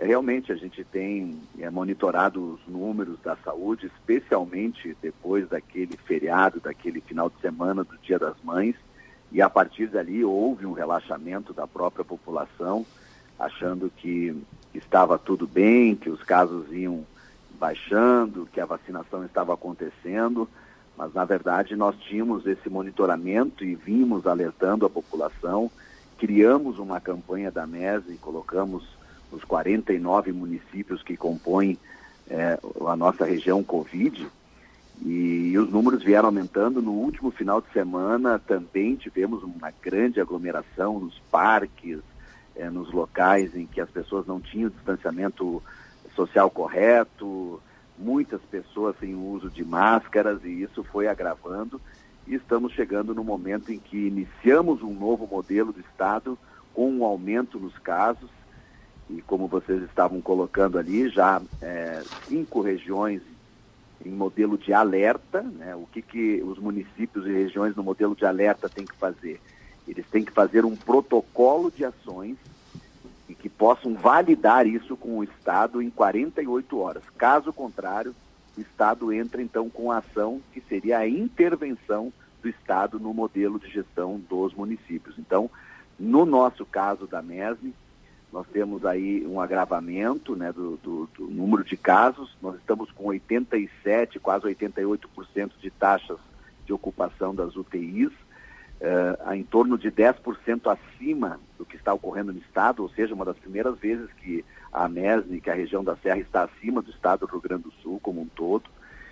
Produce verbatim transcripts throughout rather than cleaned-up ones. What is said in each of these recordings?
Realmente a gente tem é, monitorado os números da saúde, especialmente depois daquele feriado, daquele final de semana do Dia das Mães, e a partir dali houve um relaxamento da própria população, achando que estava tudo bem, que os casos iam baixando, que a vacinação estava acontecendo, mas na verdade nós tínhamos esse monitoramento e vimos alertando a população, criamos uma campanha da M E S e colocamos os quarenta e nove municípios que compõem é, a nossa região Covid, e os números vieram aumentando. No último final de semana também tivemos uma grande aglomeração nos parques, é, nos locais em que as pessoas não tinham distanciamento social correto, muitas pessoas sem uso de máscaras, e isso foi agravando, e estamos chegando no momento em que iniciamos um novo modelo do Estado com um aumento nos casos. E como vocês estavam colocando ali, já é, cinco regiões em modelo de alerta, né? O que, que os municípios e regiões no modelo de alerta têm que fazer? Eles têm que fazer um protocolo de ações e que possam validar isso com o Estado em quarenta e oito horas. Caso contrário, o Estado entra então com a ação que seria a intervenção do Estado no modelo de gestão dos municípios. Então, no nosso caso da M E S N, nós temos aí um agravamento, né, do, do, do número de casos. Nós estamos com oitenta e sete, quase oitenta e oito por cento de taxas de ocupação das U T Is, uh, em torno de dez por cento acima do que está ocorrendo no Estado, ou seja, uma das primeiras vezes que a M E S N, que a região da Serra, está acima do Estado do Rio Grande do Sul como um todo.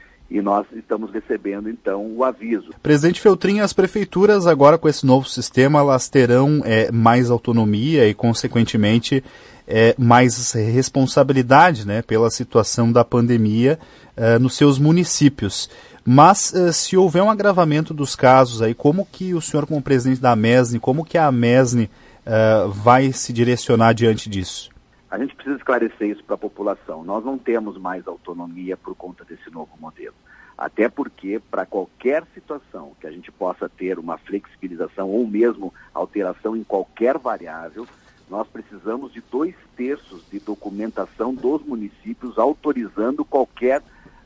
E nós estamos recebendo, então, o aviso. Presidente Feltrin, as prefeituras agora com esse novo sistema, elas terão é, mais autonomia e, consequentemente, é, mais responsabilidade, né, pela situação da pandemia é, nos seus municípios. Mas, é, se houver um agravamento dos casos, aí, como que o senhor, como presidente da M E S N, como que a M E S N é, vai se direcionar diante disso? A gente precisa esclarecer isso para a população. Nós não temos mais autonomia por conta desse novo modelo. Até porque, para qualquer situação que a gente possa ter uma flexibilização ou mesmo alteração em qualquer variável, nós precisamos de dois terços de documentação dos municípios autorizando qualquer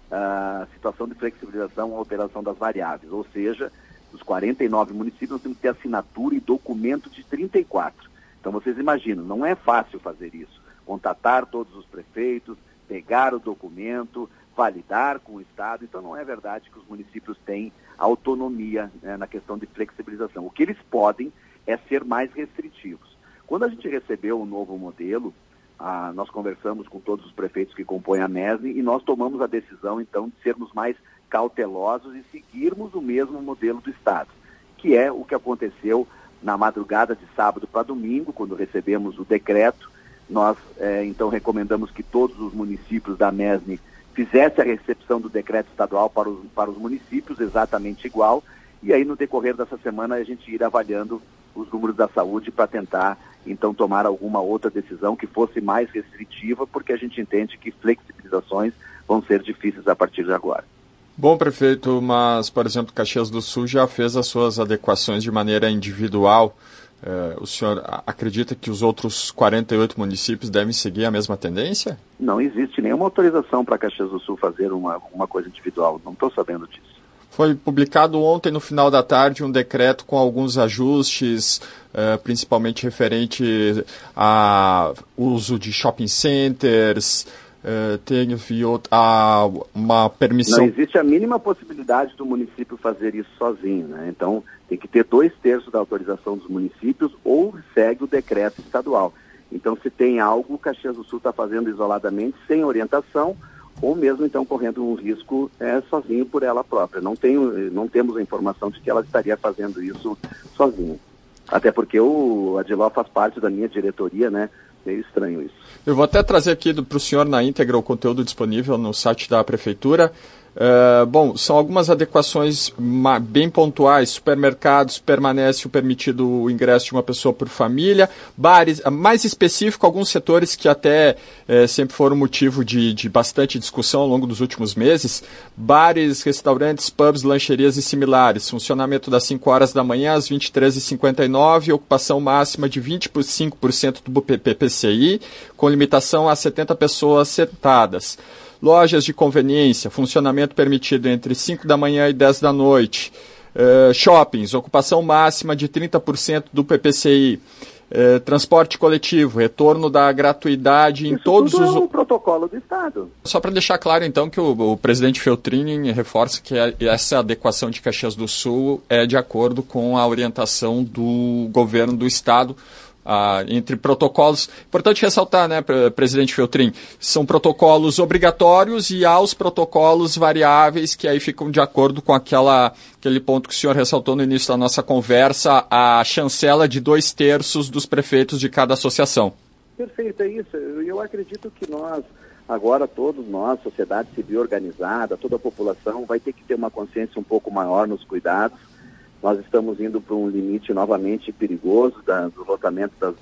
uh, situação de flexibilização ou alteração das variáveis. Ou seja, dos quarenta e nove municípios, nós temos que ter assinatura e documento de trinta e quatro. Então, vocês imaginam, não é fácil fazer isso. Contatar todos os prefeitos, pegar o documento, validar com o Estado. Então não é verdade que os municípios têm autonomia, né, na questão de flexibilização. O que eles podem é ser mais restritivos. Quando a gente recebeu o novo modelo, ah, nós conversamos com todos os prefeitos que compõem a M E S N e nós tomamos a decisão então de sermos mais cautelosos e seguirmos o mesmo modelo do Estado, que é o que aconteceu na madrugada de sábado para domingo, quando recebemos o decreto. Nós, é, então, recomendamos que todos os municípios da M E S N fizessem a recepção do decreto estadual para os, para os municípios, exatamente igual, e aí no decorrer dessa semana a gente ir avaliando os números da saúde para tentar, então, tomar alguma outra decisão que fosse mais restritiva, porque a gente entende que flexibilizações vão ser difíceis a partir de agora. Bom, prefeito, mas, por exemplo, Caxias do Sul já fez as suas adequações de maneira individual. Uh, o senhor acredita que os outros quarenta e oito municípios devem seguir a mesma tendência? Não existe nenhuma autorização para Caxias do Sul fazer uma, uma coisa individual. Não estou sabendo disso. Foi publicado ontem, no final da tarde, um decreto com alguns ajustes, uh, principalmente referente ao uso de shopping centers. Uh, teve a, uma permissão... Não existe a mínima possibilidade do município fazer isso sozinho, né? Então, tem que ter dois terços da autorização dos municípios ou segue o decreto estadual. Então, se tem algo, o Caxias do Sul está fazendo isoladamente, sem orientação, ou mesmo, então, correndo um risco é, sozinho por ela própria. Não, tenho, não temos a informação de que ela estaria fazendo isso sozinha. Até porque o Adiló faz parte da minha diretoria, né? Meio estranho isso. Eu vou até trazer aqui para o senhor na íntegra o conteúdo disponível no site da Prefeitura. Uh, bom, são algumas adequações bem pontuais. Supermercados permanece o permitido o ingresso de uma pessoa por família. Bares, mais específico, alguns setores que até eh, sempre foram motivo de, de bastante discussão ao longo dos últimos meses. Bares, restaurantes, pubs, lancherias e similares. Funcionamento das cinco horas da manhã às vinte e três e cinquenta e nove, ocupação máxima de vinte e cinco por cento do P P C I, com limitação a setenta pessoas sentadas. Lojas de conveniência, funcionamento permitido entre cinco da manhã e dez da noite. Uh, shoppings, ocupação máxima de trinta por cento do P P C I. Uh, transporte coletivo, retorno da gratuidade em Isso todos tudo os... é um protocolo do Estado. Só para deixar claro, então, que o, o presidente Feltrin reforça que a, essa adequação de Caxias do Sul é de acordo com a orientação do governo do Estado, Ah, entre protocolos. Importante ressaltar, né, presidente Feltrin, são protocolos obrigatórios e há os protocolos variáveis que aí ficam de acordo com aquela, aquele ponto que o senhor ressaltou no início da nossa conversa, a chancela de dois terços dos prefeitos de cada associação. Perfeito, é isso. Eu acredito que nós, agora todos nós, sociedade civil organizada, toda a população vai ter que ter uma consciência um pouco maior nos cuidados. Nós estamos indo para um limite novamente perigoso da, do lotamento das,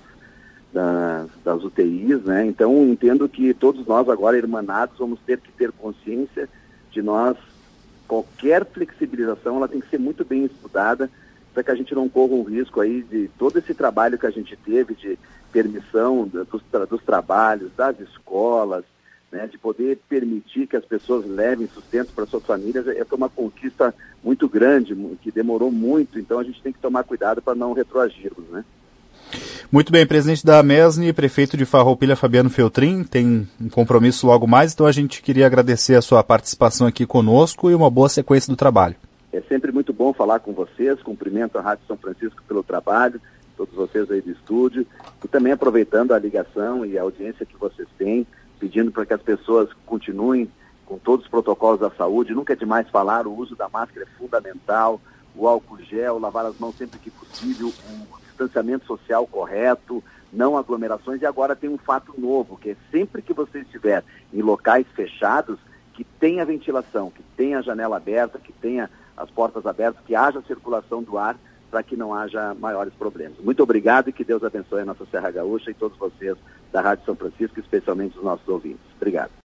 das, das U T Is, né? Então, entendo que todos nós agora, irmanados, vamos ter que ter consciência de nós, qualquer flexibilização, ela tem que ser muito bem estudada para que a gente não corra um risco aí de todo esse trabalho que a gente teve de permissão dos, dos trabalhos, das escolas, né, de poder permitir que as pessoas levem sustento para suas famílias, é uma conquista muito grande, que demorou muito, então a gente tem que tomar cuidado para não retroagirmos, né? Muito bem, presidente da Mesne, prefeito de Farroupilha, Fabiano Feltrin, tem um compromisso logo mais, então a gente queria agradecer a sua participação aqui conosco e uma boa sequência do trabalho. É sempre muito bom falar com vocês, cumprimento a Rádio São Francisco pelo trabalho, todos vocês aí do estúdio, e também aproveitando a ligação e a audiência que vocês têm, pedindo para que as pessoas continuem com todos os protocolos da saúde. Nunca é demais falar, o uso da máscara é fundamental, o álcool gel, lavar as mãos sempre que possível, o distanciamento social correto, não aglomerações. E agora tem um fato novo, que é sempre que você estiver em locais fechados, que tenha ventilação, que tenha a janela aberta, que tenha as portas abertas, que haja circulação do ar, para que não haja maiores problemas. Muito obrigado e que Deus abençoe a nossa Serra Gaúcha e todos vocês da Rádio São Francisco, especialmente os nossos ouvintes. Obrigado.